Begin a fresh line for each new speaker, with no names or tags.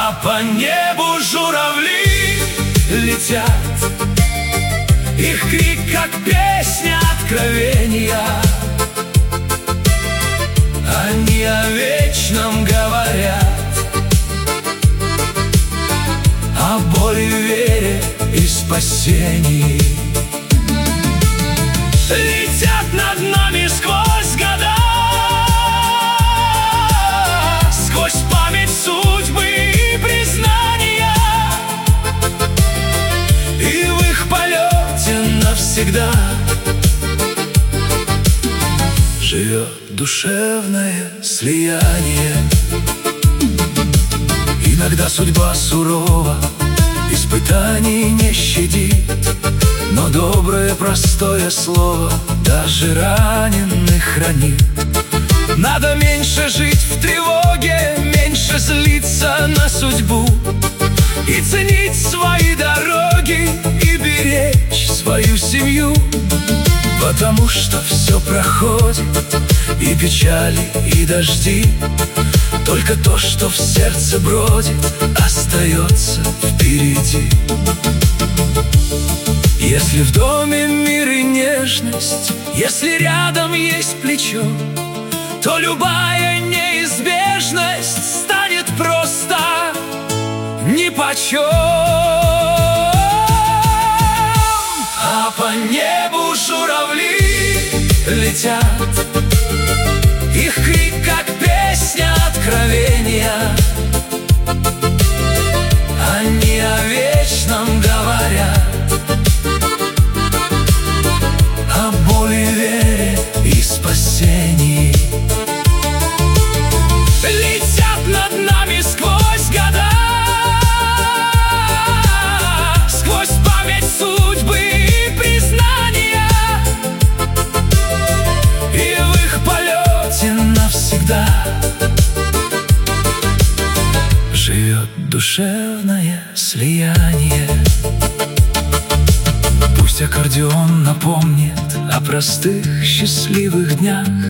А по небу журавли летят, их крик, как песня откровения. Они о вечном говорят, о боли, вере и спасении. Летят над нами сквозь года, сквозь память, судьбы и признания. И в их полете навсегда живет душевное слияние. Иногда судьба сурова, испытаний не щадит, но доброе простое слово даже раненых хранит. Надо меньше жить в тревоге, меньше злиться на судьбу, и ценить свои дороги, и беречь свою семью. Потому что все проходит, и печали, и дожди, только то, что в сердце бродит, остается впереди. Если в доме мир и нежность, если рядом есть плечо, то любая неизбежность станет просто нипочем. А по небу журавли летят, их крик, как песня откровения. Они о вечном говорят, о боли, вере и спасении. Летят над нами сквозь года, сквозь память, судьбы и признания. И в их полете навсегда живет душевное слияние. Пусть аккордеон напомнит о простых счастливых днях,